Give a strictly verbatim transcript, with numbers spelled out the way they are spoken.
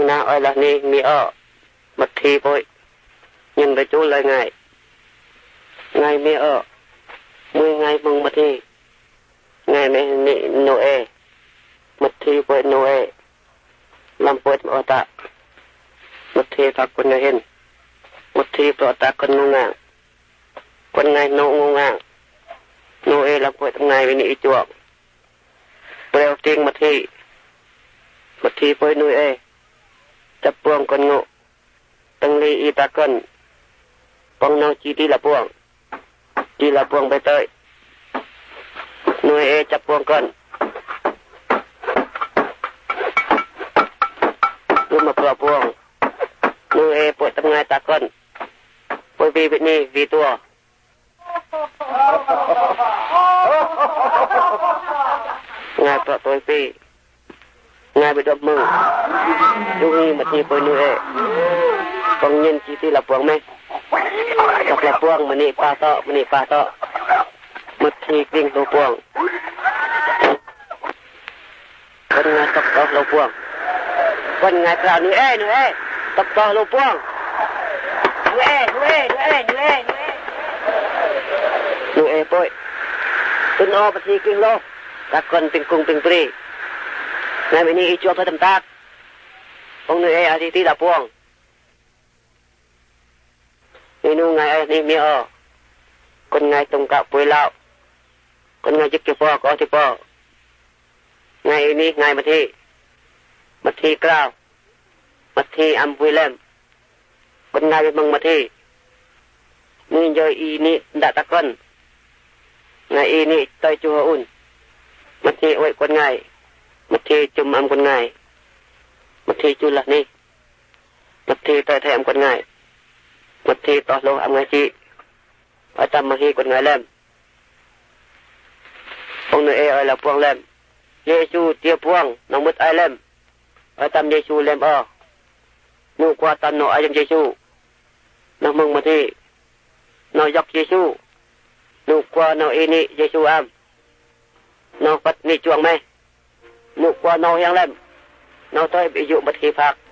na oi là ni mi ở mất thi bội nhìn với chú lời ngài ngài mi ở mười ngày mừng mất thi ngài mẹ nị Noe mất thi bội Noe làm bội ở tạ mất thi thật con ngài hình mất thi ở tạ con ngu ngang con ngài nô ngu ngang Noe làm bội thằng ngài với nị chuộng bèo tiếng mất thi mất thi bội Noeจับพวงคนโง่ตั้งลีอีตากันปองนาจีดีละพวงจีละพวงไปเตยหน่วยเอจับพวงกันรู้มาเปล่าพวงหน่วยเอปวดทำไงตากันปวยวีวินี่วีตัวงายเปล่าตัวปีงายไปดมมือดูนี่มาทีปวยหน่วยเอปองเย็นจีดีละพวงไหมกับละพวงมันนี่ปลาโตมันนี่ปลาโตมัดทีกลิ้งตัวพวงคนงานตกต่อเราพวงคนงานกล่าวหนูเอ้หนูเอ้ตกต่อเราพวงหนูเอ้หนูเอ้หนูเอ้หนูเอ้หนูเอ้หนูเอ้ป่วยตุนอมัดทีกลิ้งโลตะคนเป็นกุ้งเป็นปรีงานวันนี้อีจวบเพื่อทำตากองหนูเอ้อาทิตย์ละพวงนี่นู่ไงนี่มีอ๋อคนไงตรงกับป่วยเล่าคนไงจิกเก็บปอก็ที่ปอไงนี่ไงมาที่มาที่กล้าวมาที่อัมพุยเล่มคนไงเป็นมังมาที่นี่เจออีนี่ดัตตะก้นไงอีนี่ต่อยจูฮอุ่นมาที่โอ้ยคนไงมาที่จุ่มอัมคนไงมาที่จุลละนี่มาที่ต่อยแถมคนไงมัดทีต่อโลอัมไงจีไปทำมาฮีคนไงเล่มองค์นเอไอละพวงเล่มเยซูเตียพวงน้องมุดไอเล่มไปทำเยซูเล่มอ้อนูกว่าตันโนไอยังเยซูน้องมึงมาที่น้องยกเยซูนูกว่าน้องเอนี่เยซูอัมน้องปัดนี่จวงไหมนูกว่าน้องยังเล่มน้องต้อยไปอยู่มัดทีพัก